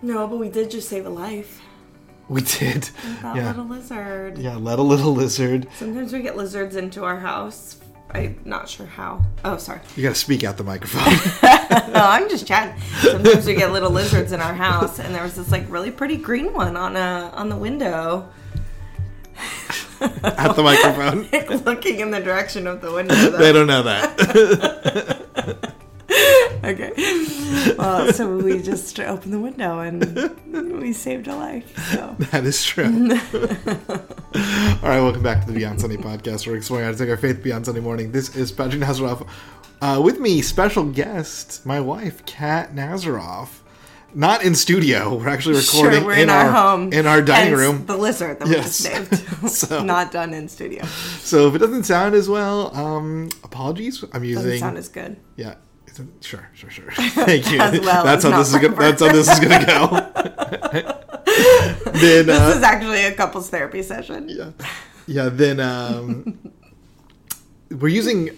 No, but we did just save a life. We did. With that little lizard. Yeah, let a little lizard. Sometimes we get lizards into our house. I'm not sure how. Oh, sorry. You gotta speak out the microphone. No, I'm just chatting. Sometimes we get little lizards in our house, and there was this like really pretty green one on the window. At the microphone. Like, looking in the direction of the window. They don't know that. Okay. Well, so we just opened the window and we saved a life. So. That is true. All right, welcome back to the Beyond Sunday podcast. We're exploring how to take our faith beyond Sunday morning. This is Patrick Nazaroff. With me, special guest, my wife, Kat Nazaroff. Not in studio. We're actually recording we're in our home. In our dining room. The lizard that we just saved. So, not done in studio. So if it doesn't sound as well, apologies. I'm using... Doesn't sound as good. Yeah. Sure. Thank you. Well that's how this is gonna. That's how this is gonna go. Then this is actually a couples therapy session. Yeah. Then we're using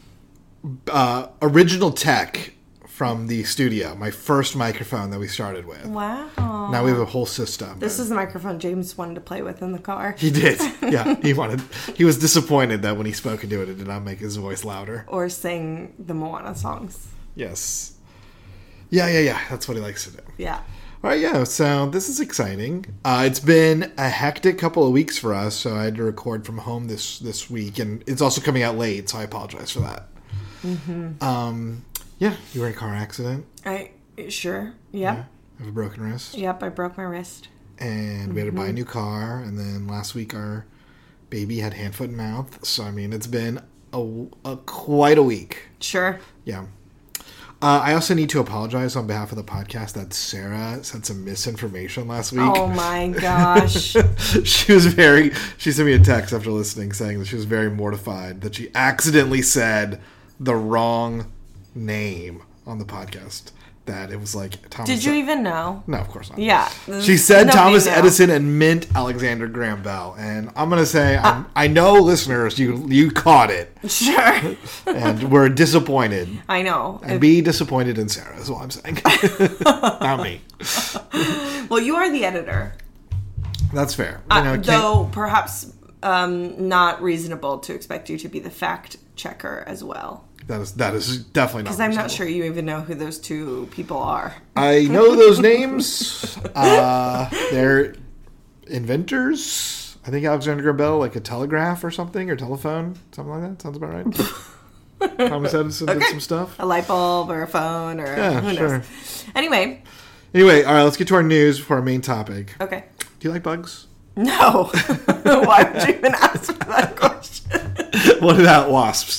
original tech from the studio. My first microphone that we started with. Wow. Now we have a whole system. This is the microphone James wanted to play with in the car. He did. Yeah. He was disappointed that when he spoke into it, it did not make his voice louder. Or sing the Moana songs. Yes. Yeah. That's what he likes to do. Yeah. All right, yeah. So this is exciting. It's been a hectic couple of weeks for us, so I had to record from home this week, and it's also coming out late, so I apologize for that. Mm-hmm. Yeah, you were in a car accident. Sure. Yep. Yeah. I have a broken wrist. Yep, I broke my wrist. And we had to buy a new car, and then last week our baby had hand, foot, and mouth. So I mean, it's been quite a week. Sure. Yeah. I also need to apologize on behalf of the podcast that Sarah sent some misinformation last week. Oh my gosh. She sent me a text after listening saying that she was very mortified that she accidentally said the wrong name on the podcast. That it was like Thomas. Did you even know? No, of course not. Yeah. She said Thomas Edison and meant Alexander Graham Bell. And I'm going to say, I know listeners, you caught it. Sure. And we're disappointed. I know. And be disappointed in Sarah is what I'm saying. Not me. Well, you are the editor. That's fair. Though perhaps not reasonable to expect you to be the fact checker as well. That is definitely not. Because I'm not sure you even know who those two people are. I know those names. They're inventors. I think Alexander Graham Bell, like a telegraph or something, or telephone, something like that. Sounds about right. Thomas Edison did some stuff. A light bulb or a phone or who knows. Anyway, all right. Let's get to our news before our main topic. Okay. Do you like bugs? No. Why would you even ask me that question? What about wasps?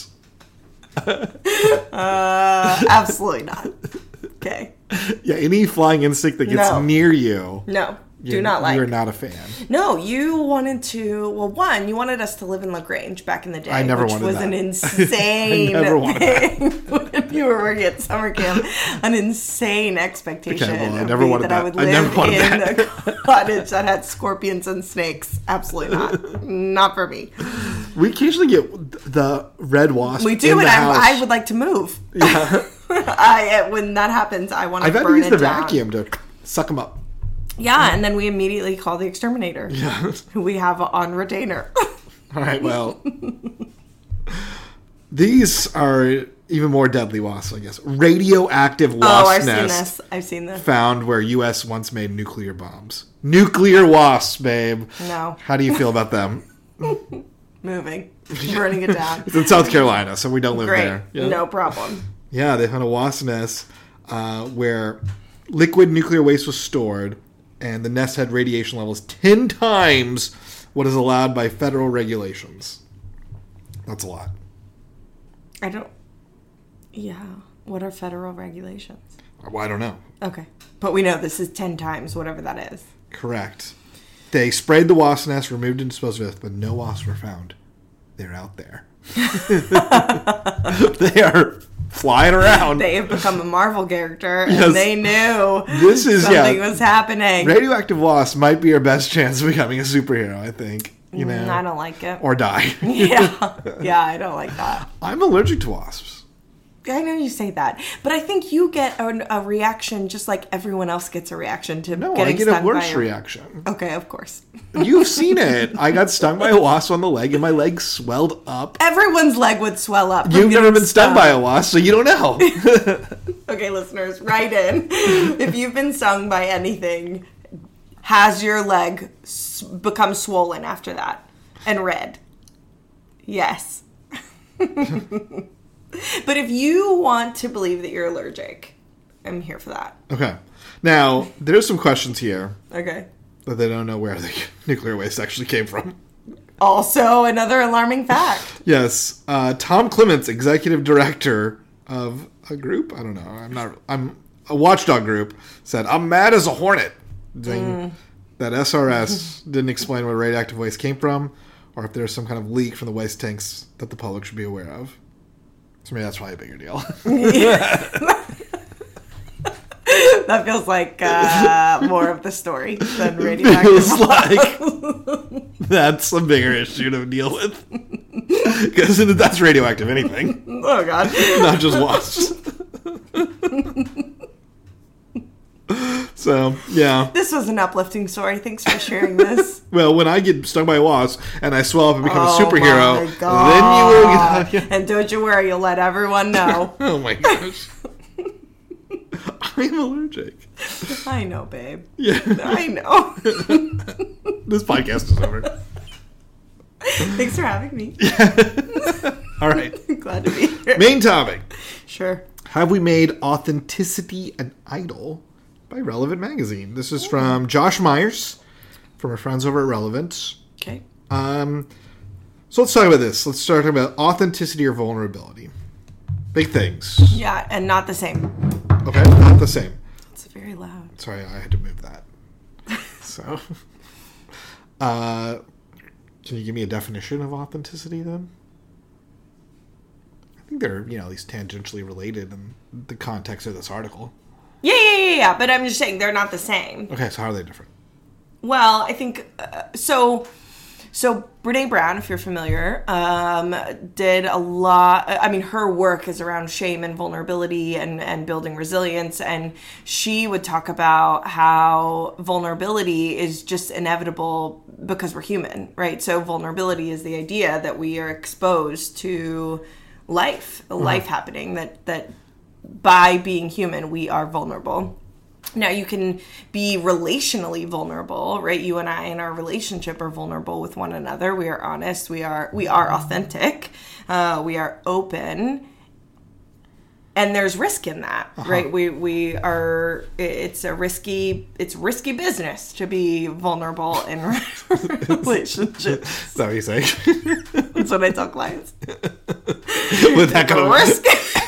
Absolutely not. Okay. Yeah, any flying insect that gets near you. No. Do not like. You're not a fan. No, you wanted to. Well, you wanted us to live in LaGrange back in the day. I never which wanted was that. An insane I never wanted thing when you were working at summer camp. An insane expectation. Okay, well, I never wanted that. I would live in a cottage that had scorpions and snakes. Absolutely not. Not for me. We occasionally get the red wasp. We do, in and the house. I would like to move. Yeah. When that happens, I want to I've had to burn use it the down. vacuum to suck them up. Yeah, and then we immediately call the exterminator. Yeah. Who we have on retainer. All right, well. These are even more deadly wasps, I guess. Radioactive wasp nest. I've seen this. Found where U.S. once made nuclear bombs. Nuclear wasps, babe. No. How do you feel about them? Moving. Burning it down. It's in South Carolina, so we don't live Great. there. Yeah. No problem. Yeah, they found a wasp nest where liquid nuclear waste was stored, and the nest had radiation levels 10 times what is allowed by federal regulations. That's a lot. Yeah. What are federal regulations? Well, I don't know. Okay. But we know this is 10 times whatever that is. Correct. They sprayed the wasp nest, removed and disposed of it, but no wasps were found. They're out there. They are flying around. They have become a Marvel character, and they knew something was happening. Radioactive wasps might be our best chance of becoming a superhero, I think. I don't like it. Or die. Yeah, I don't like that. I'm allergic to wasps. I know you say that, but I think you get a reaction just like everyone else gets a reaction to No, getting I get stung a worse by reaction. Okay, of course. You've seen it. I got stung by a wasp on the leg, and my leg swelled up. Everyone's leg would swell up. You've never been stung by a wasp, so you don't know. Okay, listeners, write in. If you've been stung by anything, has your leg become swollen after that and red? Yes. But if you want to believe that you're allergic, I'm here for that. Okay. Now, there's some questions here Okay. that they don't know where the nuclear waste actually came from. Also, another alarming fact. Yes. Tom Clements, executive director of a group. I don't know. I'm a watchdog group. Said, I'm mad as a hornet. That SRS didn't explain where radioactive waste came from, or if there's some kind of leak from the waste tanks that the public should be aware of. So maybe that's probably a bigger deal. That feels like more of the story than radioactive. Feels like that's a bigger issue to deal with. Because that's radioactive anything. Oh, God. Not just wasps. So, yeah. This was an uplifting story. Thanks for sharing this. Well, when I get stung by a wasp and I swell up and become a Oh superhero, my God. then you will get... And don't you worry, you'll let everyone know. Oh my gosh. I'm allergic. I know, babe. Yeah. I know. This podcast is over. Thanks for having me. All right. Glad to be here. Main topic. Sure. Have we made authenticity an idol? By Relevant Magazine. This is from Josh Myers, from our friends over at Relevant. Okay. So let's talk about this. Let's start talking about authenticity or vulnerability. Big things. Yeah, and not the same. Okay, not the same. It's very loud. Sorry, I had to move that. So, can you give me a definition of authenticity then? I think they're, at least tangentially related in the context of this article. Yeah. But I'm just saying they're not the same. Okay, so how are they different? Well, I think so. Brene Brown, if you're familiar, did a lot. I mean, her work is around shame and vulnerability and building resilience. And she would talk about how vulnerability is just inevitable because we're human, right? So vulnerability is the idea that we are exposed to life happening, that by being human, we are vulnerable. Now, you can be relationally vulnerable, right? You and I in our relationship are vulnerable with one another. We are honest. We are authentic. We are open. And there's risk in that, right? We are, it's risky business to be vulnerable in relationships. Is that what you say? That's what I tell clients. With that kind of risk.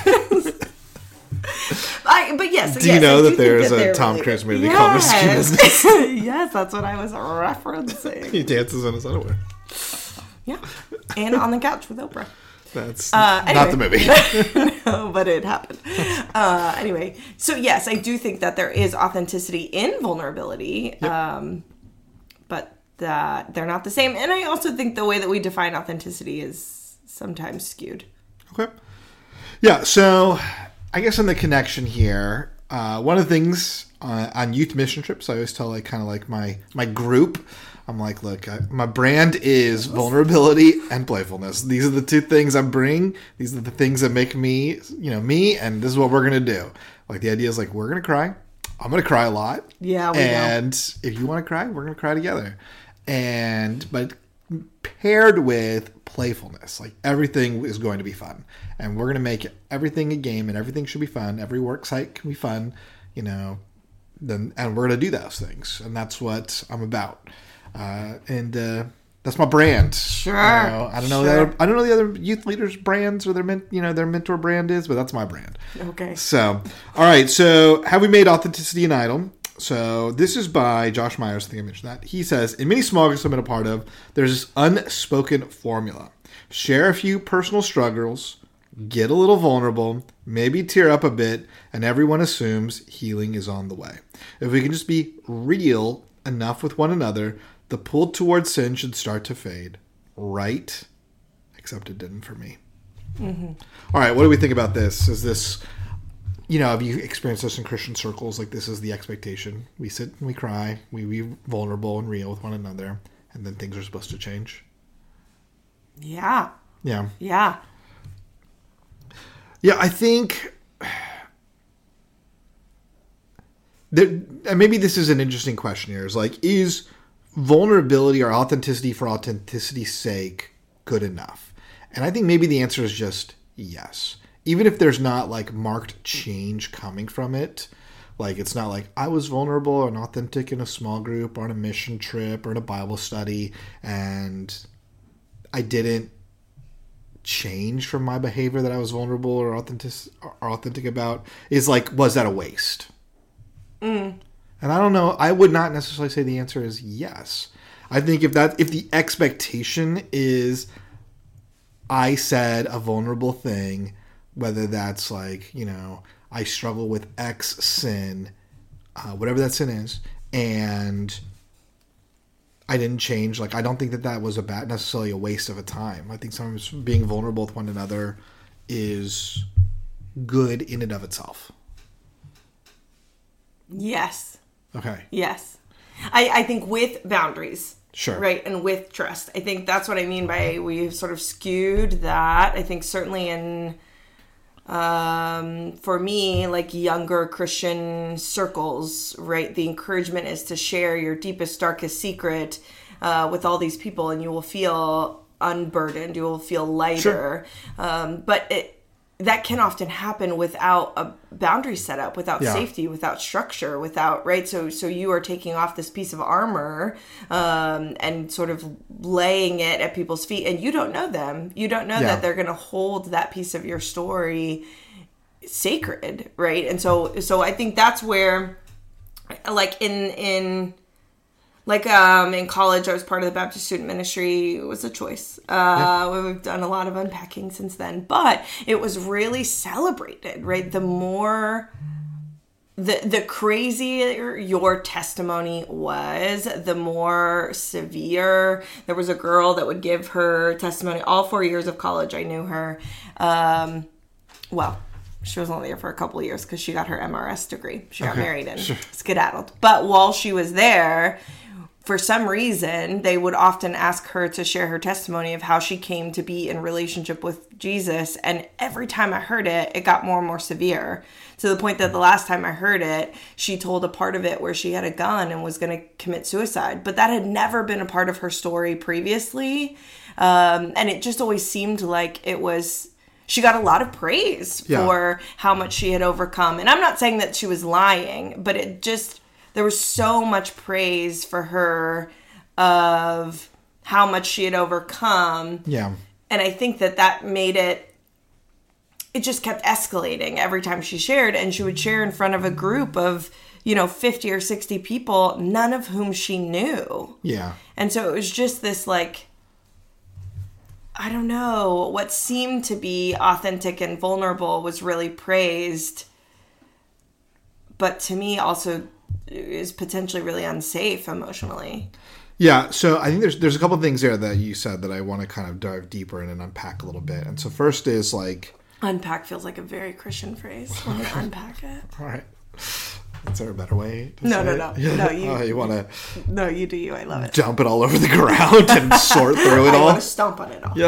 But yes. Do you know that there's a Tom Cruise movie called Risky Business? Yes, that's what I was referencing. He dances in his underwear. Yeah, and on the couch with Oprah. That's anyway. not the movie. No, but it happened. Anyway, so yes, I do think that there is authenticity in vulnerability, but that they're not the same. And I also think the way that we define authenticity is sometimes skewed. Okay. Yeah, so I guess in the connection here, one of the things on youth mission trips, I always tell my group, I'm like, look, my brand is vulnerability and playfulness. These are the two things I bring. These are the things that make me, me, and this is what we're going to do. Like, the idea is like, we're going to cry. I'm going to cry a lot. Yeah, we And if you want to cry, we're going to cry together. But paired with playfulness, like everything is going to be fun, and we're going to make everything a game, and everything should be fun. Every work site can be fun, and we're going to do those things, and that's what I'm about. And that's my brand. Sure. I don't know. I don't know the other youth leaders' brands or their mentor brand is, but that's my brand. Okay. So, all right. So, have we made authenticity an idol? So this is by Josh Myers. I think I mentioned that. He says, in many small groups I've been a part of, there's this unspoken formula. Share a few personal struggles, get a little vulnerable, maybe tear up a bit, and everyone assumes healing is on the way. If we can just be real enough with one another, the pull towards sin should start to fade. Right? Except it didn't for me. All right, what do we think about this? Is this, have you experienced this in Christian circles? Like, this is the expectation. We sit and we cry, we be vulnerable and real with one another, and then things are supposed to change. Yeah. Yeah. Yeah. Yeah, I think and maybe this is an interesting question here. Is like, is vulnerability or authenticity for authenticity's sake good enough? And I think maybe the answer is just yes. Even if there's not like marked change coming from it, like it's not like I was vulnerable and authentic in a small group or on a mission trip or in a Bible study and I didn't change from my behavior that I was vulnerable or authentic about, is like, was that a waste? And I don't know. I would not necessarily say the answer is yes. I think if the expectation is I said a vulnerable thing, whether that's like, I struggle with X sin, whatever that sin is, and I didn't change. Like, I don't think that was necessarily a waste of a time. I think sometimes being vulnerable with one another is good in and of itself. Yes. Okay. Yes. I think with boundaries. Sure. Right. And with trust. I think that's what I mean by we've sort of skewed that. I think certainly in, for me, like younger Christian circles, right, the encouragement is to share your deepest, darkest secret with all these people and you will feel unburdened. You will feel lighter. Sure. But that can often happen without a boundary set up, without safety, without structure, without, right? So you are taking off this piece of armor and sort of laying it at people's feet, and you don't know them. You don't know that they're going to hold that piece of your story sacred, right? And so I think that's where, like in college, I was part of the Baptist student ministry. It was a choice. We've done a lot of unpacking since then, but it was really celebrated, right? The more, the crazier your testimony was, the more severe. There was a girl that would give her testimony all 4 years of college. I knew her. She was only there for a couple of years because she got her MRS degree. She got married and skedaddled. But while she was there, for some reason, they would often ask her to share her testimony of how she came to be in relationship with Jesus. And every time I heard it, it got more and more severe, to the point that the last time I heard it, she told a part of it where she had a gun and was going to commit suicide. But that had never been a part of her story previously. And it just always seemed like it was... She got a lot of praise for how much she had overcome. And I'm not saying that she was lying, but it just... There was so much praise for her of how much she had overcome. Yeah. And I think that made it just kept escalating every time she shared. And she would share in front of a group of, 50 or 60 people, none of whom she knew. Yeah. And so it was just this, like, I don't know, what seemed to be authentic and vulnerable was really praised. But to me also is potentially really unsafe emotionally. Yeah, so I think there's a couple of things there that you said that I want to kind of dive deeper in and unpack a little bit. And so first is like... Unpack feels like a very Christian phrase. Let me unpack it. All right. Is there a better way to No. say No, you want to... No, you do you. I love it. Dump it all over the ground and sort through it all? I want to stomp on it all.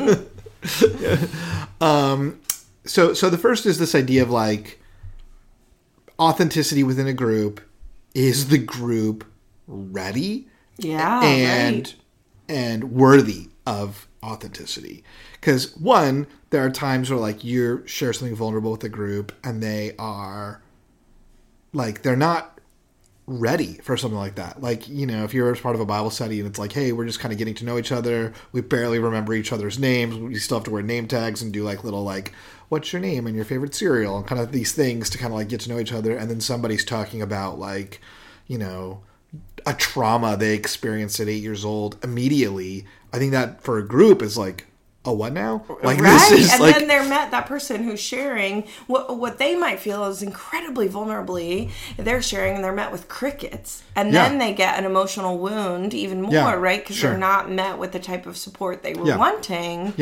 Yeah. So the first is this idea of like authenticity within a group. Is the group ready? Yeah, and worthy of authenticity? Because one, there are times where like you share something vulnerable with a group and they are like, they're not ready for something like that. Like, if you're part of a Bible study and it's like, hey, we're just kind of getting to know each other. We barely remember each other's names. We still have to wear name tags and do like little like, what's your name and your favorite cereal and kind of these things to kind of like get to know each other. And then somebody's talking about like, a trauma they experienced at 8 years old immediately. I think that for a group is like, oh, what now? Like, right. This is and like... then that person who's sharing what they might feel is incredibly vulnerably, they're sharing and they're met with crickets. And then they get an emotional wound even more, right? Because they're not met with the type of support they were wanting. Yeah.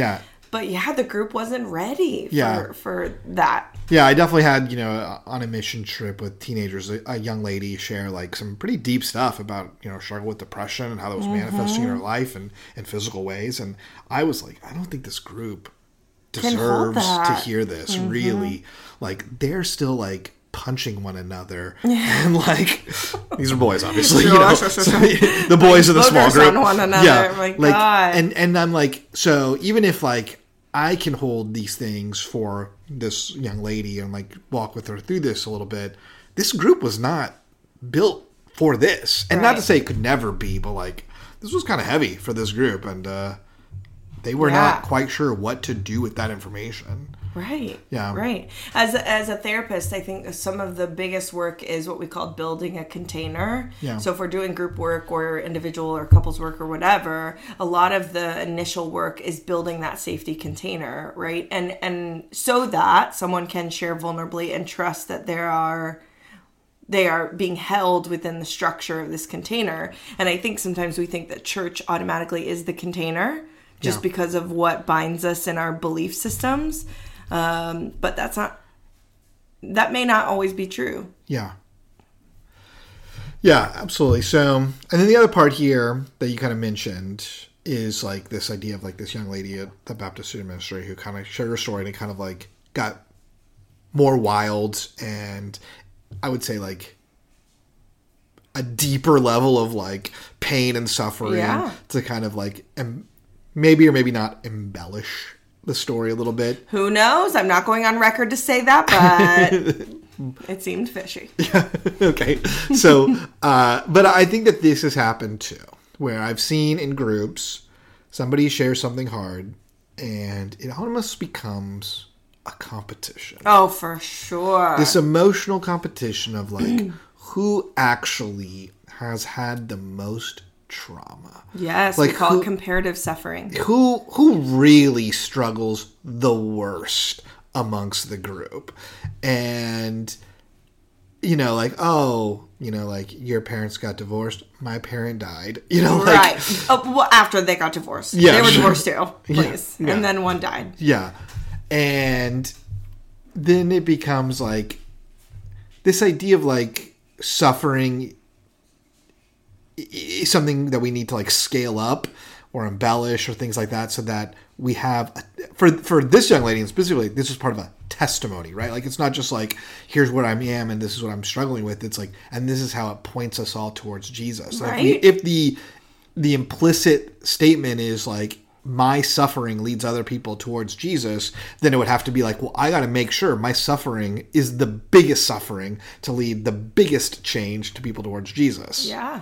But yeah, the group wasn't ready Yeah. for that. Yeah, I definitely had, on a mission trip with teenagers, a young lady share like some pretty deep stuff about, struggle with depression and how that was manifesting in her life and in physical ways. And I was like, I don't think this group deserves to hear this, really. Like, they're still like punching one another. And like, these are boys, obviously. Sure. The boys of the small group. On one another. Yeah. My like, God. And I'm like, so even if like, I can hold these things for this young lady and like walk with her through this a little bit. This group was not built for this, and not to say it could never be, but like this was kind of heavy for this group, and they were not quite sure what to do with that information. Right. Yeah. Right. As a therapist, I think some of the biggest work is what we call building a container. Yeah. So if we're doing group work or individual or couples work or whatever, a lot of the initial work is building that safety container, right? And so that someone can share vulnerably and trust that they are being held within the structure of this container. And I think sometimes we think that church automatically is the container just because of what binds us in our belief systems. But that may not always be true. Yeah. Yeah, absolutely. So, and then the other part here that you kind of mentioned is like this idea of like this young lady at the Baptist Student Ministry who kind of shared her story and it kind of like got more wild and I would say like a deeper level of like pain and suffering to kind of like maybe or maybe not embellish the story a little bit. Who knows? I'm not going on record to say that, but it seemed fishy. Yeah. Okay. So, but I think that this has happened too, where I've seen in groups somebody share something hard and it almost becomes a competition. Oh, for sure. This emotional competition of like who actually has had the most trauma. Yes, like we call it comparative suffering. Who really struggles the worst amongst the group? And like, like your parents got divorced, my parent died. Right. Well, after they got divorced. Yeah, they were divorced too, please. Yeah. And then one died. Yeah. And then it becomes like this idea of like suffering is something that we need to like scale up or embellish or things like that so that we have for this young lady and specifically this is part of a testimony, right? Like it's not just like here's what I am and this is what I'm struggling with. It's like and this is how it points us all towards Jesus. Right. Like if the implicit statement is like my suffering leads other people towards Jesus, then it would have to be like, well, I got to make sure my suffering is the biggest suffering to lead the biggest change to people towards Jesus. Yeah.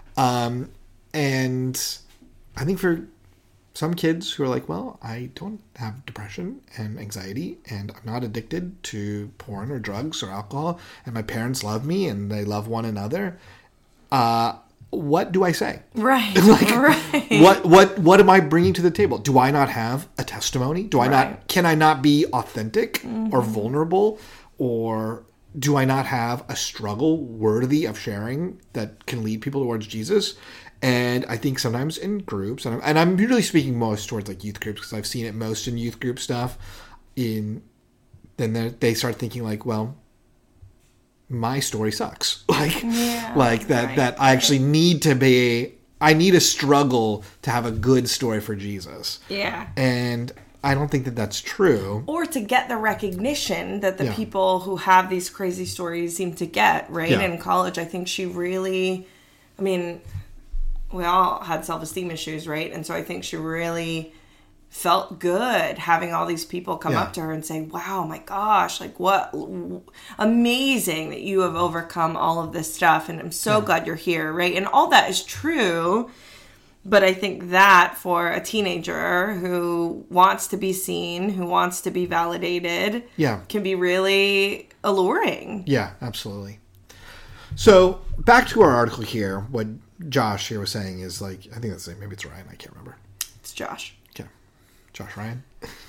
And I think for some kids who are like, well, I don't have depression and anxiety and I'm not addicted to porn or drugs or alcohol and my parents love me and they love one another. What do I say? Right. Like, what am I bringing to the table? Do I not have a testimony? Can I not be authentic or vulnerable? Or do I not have a struggle worthy of sharing that can lead people towards Jesus? And I think sometimes in groups, and I'm really speaking most towards like youth groups because I've seen it most in youth group stuff. Then they start thinking like, well, my story sucks. That I actually need to be. I need a struggle to have a good story for Jesus. Yeah. And I don't think that that's true. Or to get the recognition that the people who have these crazy stories seem to get, right? Yeah. In college, I think she really, we all had self-esteem issues, right? And so I think she really felt good having all these people come up to her and say, wow, my gosh, like what amazing that you have overcome all of this stuff. And I'm so glad you're here, right? And all that is true. But I think that for a teenager who wants to be seen, who wants to be validated, can be really alluring. Yeah, absolutely. So back to our article here, what Josh here was saying is like, I think that's the name, maybe it's Ryan, I can't remember. It's Josh. Okay. Josh Ryan?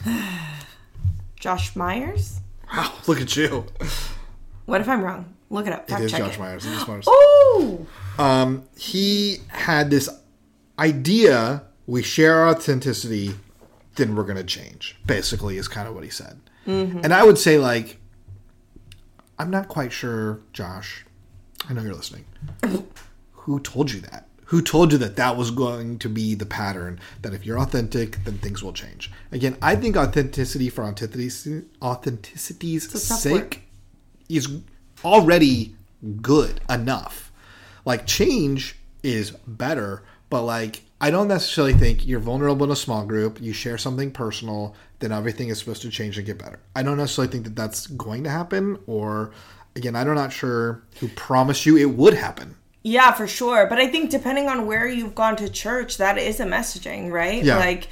Josh Myers? Wow, look at you. What if I'm wrong? Look it up. It is Josh Myers. Oh! He had this idea, we share our authenticity then we're going to change, basically, is kind of what he said. And I would say, like, I'm not quite sure, Josh, I know you're listening, who told you that? Who told you that that was going to be the pattern, that if you're authentic, then things will change? Again, I think authenticity for authenticity's sake is already good enough. Like, change is better, but, like, I don't necessarily think you're vulnerable in a small group, you share something personal, then everything is supposed to change and get better. I don't necessarily think that that's going to happen, or, again, I'm not sure who promised you it would happen. Yeah, for sure. But I think depending on where you've gone to church, that is a messaging, right? Yeah. Like,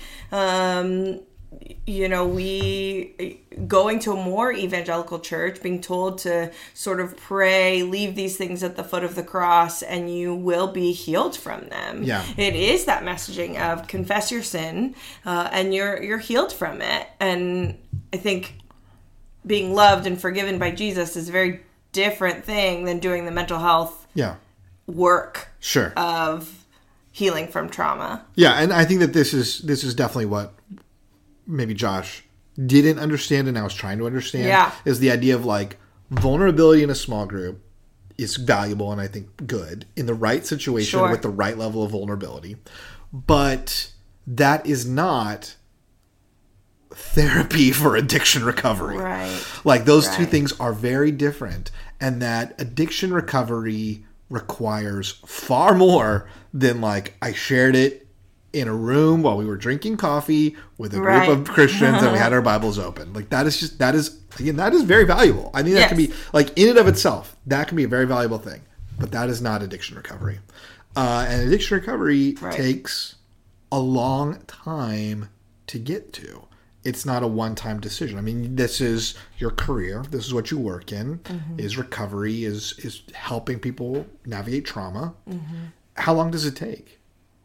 we going to a more evangelical church, being told to sort of pray, leave these things at the foot of the cross, and you will be healed from them. Yeah. It is that messaging of confess your sin, and you're healed from it. And I think being loved and forgiven by Jesus is a very different thing than doing the mental health work of healing from trauma. Yeah, and I think that this is definitely what maybe Josh didn't understand and I was trying to understand, is the idea of, like, vulnerability in a small group is valuable and I think good in the right situation with the right level of vulnerability. But that is not therapy for addiction recovery. Right. Like, those two things are very different, and that addiction recovery requires far more than, like, I shared it in a room while we were drinking coffee with a group of Christians and we had our Bibles open. Like, that is very valuable. I think that can be, like, in and of itself, that can be a very valuable thing. But that is not addiction recovery. And addiction recovery takes a long time to get to. It's not a one-time decision. I mean, this is your career. This is what you work in. Is recovery, is helping people navigate trauma. How long does it take?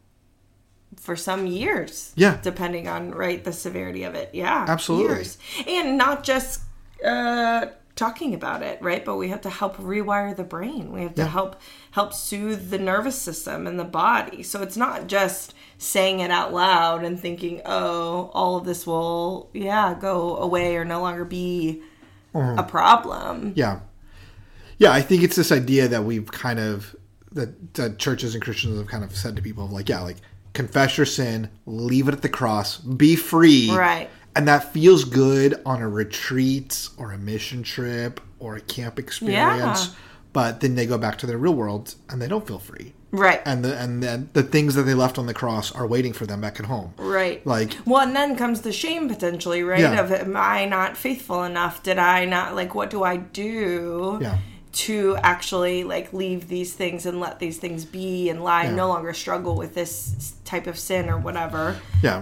For some years. Yeah. Depending on, the severity of it. Yeah. Absolutely. Years. And not just talking about it, right? But we have to help rewire the brain. We have to help soothe the nervous system and the body. So it's not just saying it out loud and thinking, oh, all of this will, go away or no longer be a problem. Yeah. Yeah, I think it's this idea that we've kind of, that churches and Christians have kind of said to people, like, confess your sin, leave it at the cross, be free. Right. And that feels good on a retreat or a mission trip or a camp experience. But then they go back to their real world and they don't feel free. Right. And then the things that they left on the cross are waiting for them back at home. Right. Like, well, and then comes the shame potentially, right? Of, am I not faithful enough? Did I not, like, what do I do to actually, like, leave these things and let these things be and no longer struggle with this type of sin or whatever.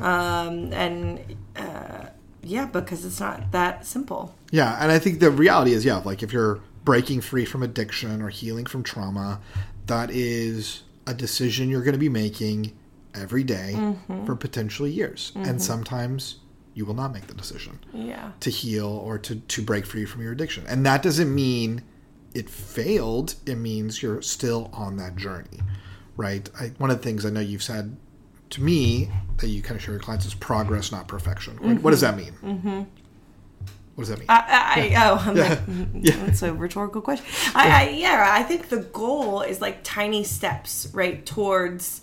Because it's not that simple. Yeah, and I think the reality is, like, if you're breaking free from addiction or healing from trauma, that is a decision you're going to be making every day for potentially years. And sometimes you will not make the decision to heal or to break free from your addiction. And that doesn't mean it failed. It means you're still on that journey, right? One of the things I know you've said to me that you kind of share with clients is progress, not perfection. What does that mean? What does that mean? That's a rhetorical question. I think the goal is, like, tiny steps, right, towards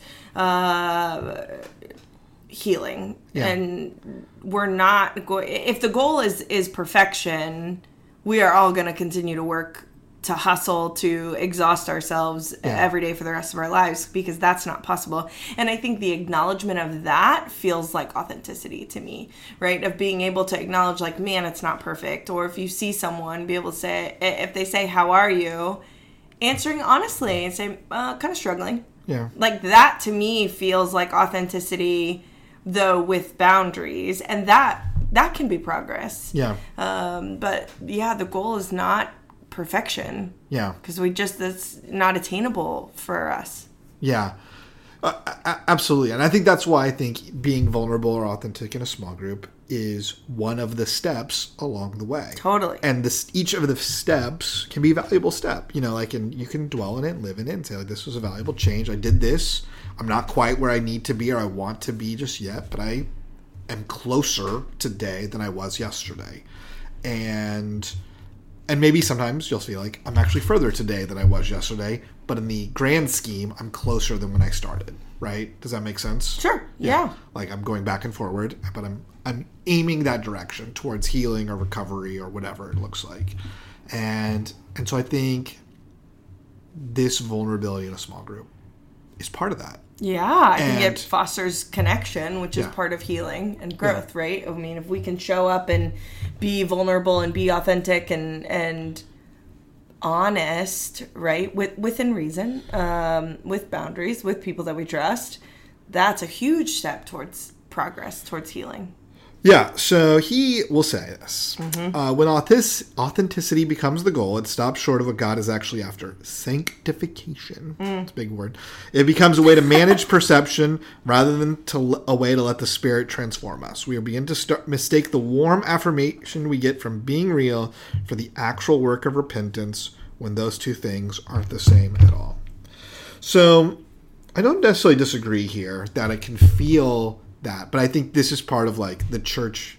healing. And we're not going, if the goal is perfection, we are all going to continue to work, to hustle, to exhaust ourselves every day for the rest of our lives, because that's not possible. And I think the acknowledgement of that feels like authenticity to me, right? Of being able to acknowledge, like, man, it's not perfect. Or if you see someone, be able to say, if they say, how are you? Answering honestly and say, kind of struggling. Yeah. Like, that to me feels like authenticity, though with boundaries. And that can be progress. Yeah. But the goal is not perfection. Yeah. Because that's not attainable for us. Yeah. Absolutely. And I think that's why I think being vulnerable or authentic in a small group is one of the steps along the way. Totally. And each of the steps can be a valuable step. You know, like, and you can dwell in it and live in it and say, like, this was a valuable change. I did this. I'm not quite where I need to be or I want to be just yet, but I am closer today than I was yesterday. And maybe sometimes you'll feel like I'm actually further today than I was yesterday, but in the grand scheme, I'm closer than when I started, right? Does that make sense? Sure. Yeah. Like I'm going back and forward, but I'm aiming that direction towards healing or recovery or whatever it looks like. And so I think this vulnerability in a small group is part of that. Yeah, I think it fosters connection, which is part of healing and growth, right? I mean, if we can show up and be vulnerable and be authentic and honest, right, within reason, with boundaries, with people that we trust, that's a huge step towards progress, towards healing. Yeah, so he will say this. When authenticity becomes the goal, it stops short of what God is actually after. Sanctification. It's a big word. It becomes a way to manage perception rather than a way to let the Spirit transform us. We begin to mistake the warm affirmation we get from being real for the actual work of repentance when those two things aren't the same at all. So I don't necessarily disagree here that I can feel that, but I think this is part of like the church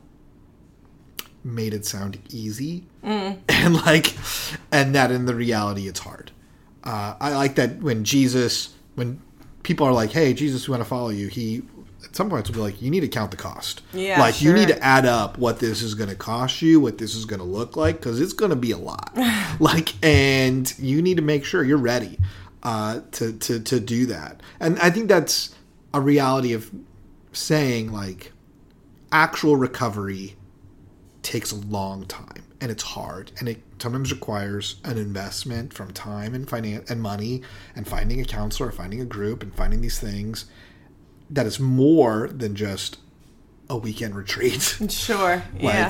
made it sound easy and that in the reality it's hard. I like that when people are like, hey, Jesus, we want to follow you, he at some points will be like, you need to count the cost. Yeah, like sure. You need to add up what this is going to cost you, what this is going to look like, because it's going to be a lot. And you need to make sure you're ready to do that. And I think that's a reality of saying like actual recovery takes a long time and it's hard and it sometimes requires an investment from time and finance and money and finding a counselor, finding a group and finding these things that is more than just a weekend retreat. Sure. Like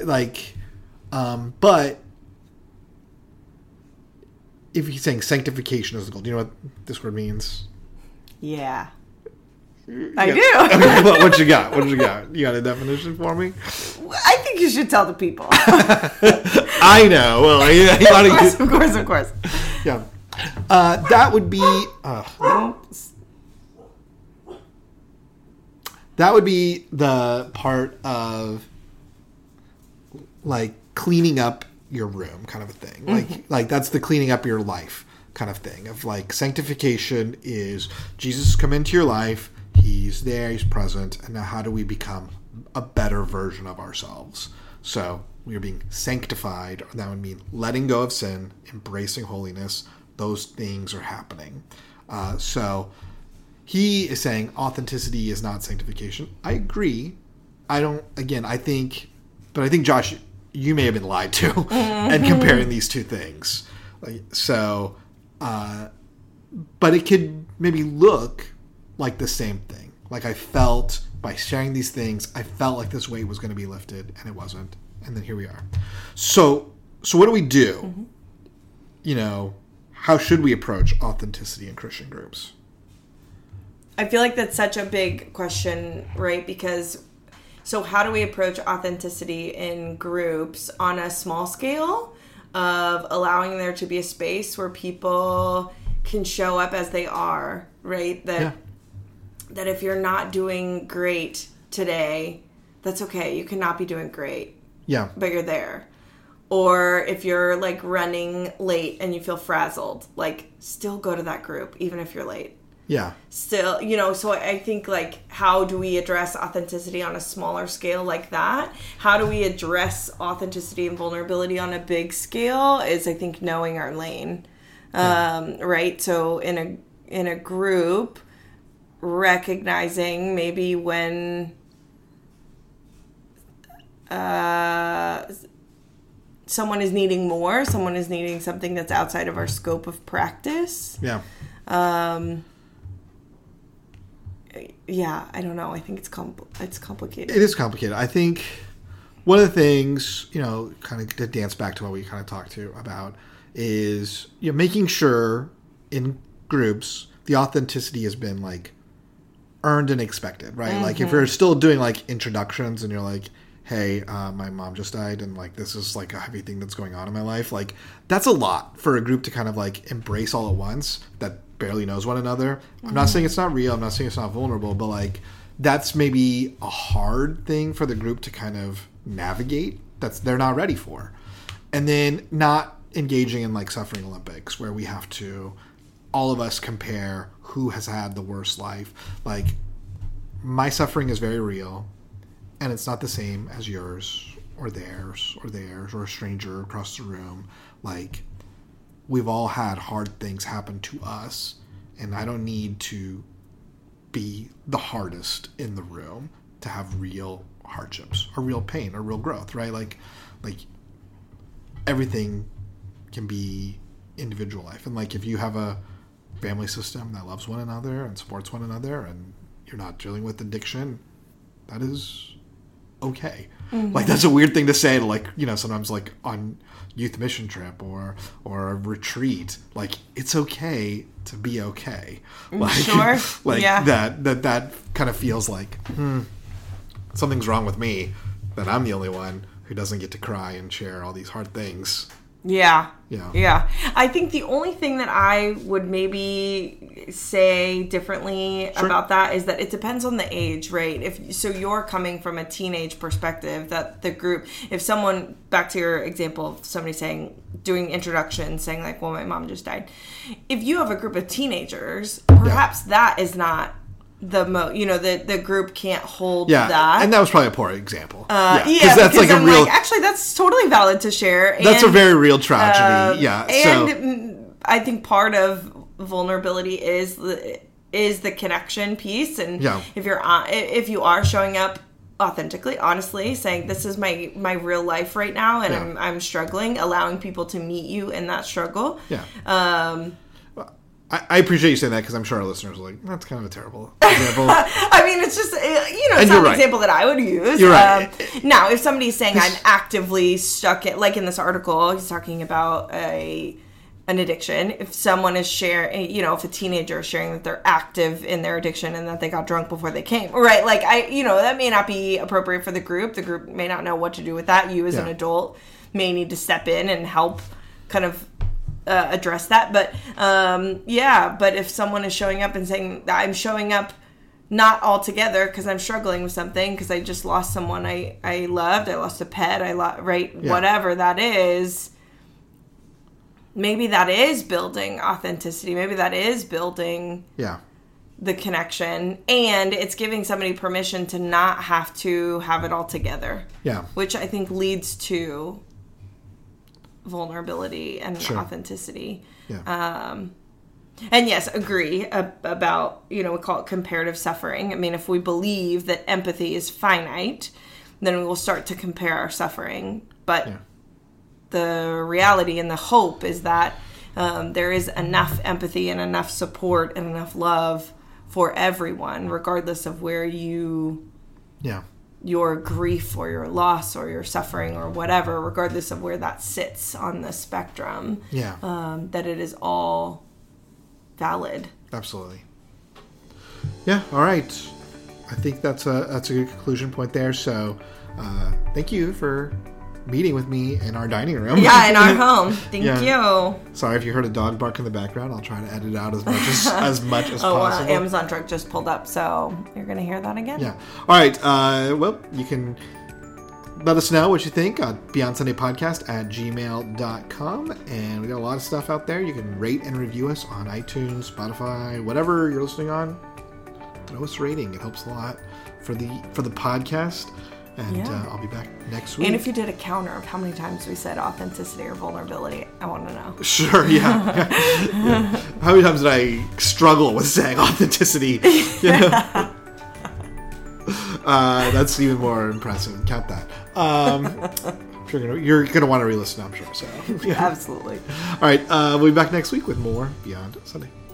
but if you're saying sanctification is the goal, do you know what this word means? Yeah. I do. Okay, what you got? You got a definition for me? I think you should tell the people. I know. Well, Of course. Yeah. That would be... that would be the part of like cleaning up your room kind of a thing. Mm-hmm. Like that's the cleaning up your life kind of thing. Of like sanctification is Jesus has come into your life. He's there, he's present, and now how do we become a better version of ourselves? So we are being sanctified. That would mean letting go of sin, embracing holiness. Those things are happening. So he is saying authenticity is not sanctification. I agree. I think, Josh, you may have been lied to and comparing these two things. But it could maybe look like the same thing. Like I felt by sharing these things, I felt like this weight was going to be lifted and it wasn't. And then here we are. So what do we do? Mm-hmm. How should we approach authenticity in Christian groups? I feel like that's such a big question, right? Because so how do we approach authenticity in groups on a small scale of allowing there to be a space where people can show up as they are, right? That if you're not doing great today, that's okay. You cannot be doing great. Yeah. But you're there. Or if you're like running late and you feel frazzled, like still go to that group, even if you're late. Yeah. Still, so I think like how do we address authenticity on a smaller scale like that? How do we address authenticity and vulnerability on a big scale is I think knowing our lane. Right? So in a group, recognizing maybe when someone is needing more, someone is needing something that's outside of our scope of practice. Yeah. Yeah, I don't know. I think it's complicated. It is complicated. I think one of the things, kind of to dance back to what we kind of talked about is, making sure in groups the authenticity has been like earned and expected, right? Mm-hmm. Like if you're still doing like introductions and you're like, hey, my mom just died and like this is like a heavy thing that's going on in my life, like that's a lot for a group to kind of like embrace all at once that barely knows one another. Mm-hmm. I'm not saying it's not real, I'm not saying it's not vulnerable, but like that's maybe a hard thing for the group to kind of navigate. They're not ready for. And then not engaging in like Suffering Olympics, where we have to, all of us, compare who has had the worst life. Like, my suffering is very real, and it's not the same as yours or theirs or a stranger across the room. Like, we've all had hard things happen to us, and I don't need to be the hardest in the room to have real hardships or real pain or real growth, right? Like everything can be individual life. And like, if you have a family system that loves one another and supports one another, and you're not dealing with addiction, that is okay. Mm-hmm. Like, that's a weird thing to say to, like, you know, sometimes like on youth mission trip or a retreat, like, it's okay to be okay. Like, sure. Like, yeah. that kind of feels like, something's wrong with me, that I'm the only one who doesn't get to cry and share all these hard things. Yeah. Yeah. Yeah. I think the only thing that I would maybe say differently about that is that it depends on the age, right? So you're coming from a teenage perspective, that the group, if someone, back to your example of somebody saying, doing introductions, saying like, well, my mom just died. If you have a group of teenagers, perhaps that is not the group can't hold that. And that was probably a poor example. Because that's like a real. Like, actually, that's totally valid to share. That's a very real tragedy. And I think part of vulnerability is the connection piece. And if you are showing up authentically, honestly, saying this is my real life right now, and I'm struggling, allowing people to meet you in that struggle. Yeah. I appreciate you saying that, because I'm sure our listeners are like, that's kind of a terrible example. I mean, it's just, it's not an example that I would use. You're right. Now, if somebody's saying I'm actively stuck in, like in this article, he's talking about an addiction. If someone is sharing, if a teenager is sharing that they're active in their addiction and that they got drunk before they came, right? Like, that may not be appropriate for the group. The group may not know what to do with that. You as an adult may need to step in and help kind of address that. But but if someone is showing up and saying, I'm showing up not all together because I'm struggling with something, because I just lost someone I loved, I lost a pet, whatever that is, maybe that is building authenticity, maybe that is building the connection, and it's giving somebody permission to not have to have it all together, which I think leads to vulnerability and authenticity. And yes, agree about, we call it comparative suffering. I mean, if we believe that empathy is finite, then we will start to compare our suffering. But the reality and the hope is that there is enough empathy and enough support and enough love for everyone, regardless of where your grief or your loss or your suffering or whatever, regardless of where that sits on the spectrum, that it is all valid. Absolutely. Yeah. All right. I think that's a good conclusion point there. So, thank you for meeting with me in our dining room. Yeah, in our home. Thank you. Sorry if you heard a dog bark in the background. I'll try to edit it out as much as possible. Amazon truck just pulled up, so you're going to hear that again. Yeah. All right. Well, you can let us know what you think on beyondsunday.podcast@gmail.com. And we got a lot of stuff out there. You can rate and review us on iTunes, Spotify, whatever you're listening on. Throw us a rating. It helps a lot for the podcast. And I'll be back next week. And if you did a counter of how many times we said authenticity or vulnerability, I want to know. Sure, yeah. How many times did I struggle with saying authenticity? That's even more impressive. Count that. You're going to want to re-listen, I'm sure. So, Absolutely. All right, we'll be back next week with more Beyond Sunday.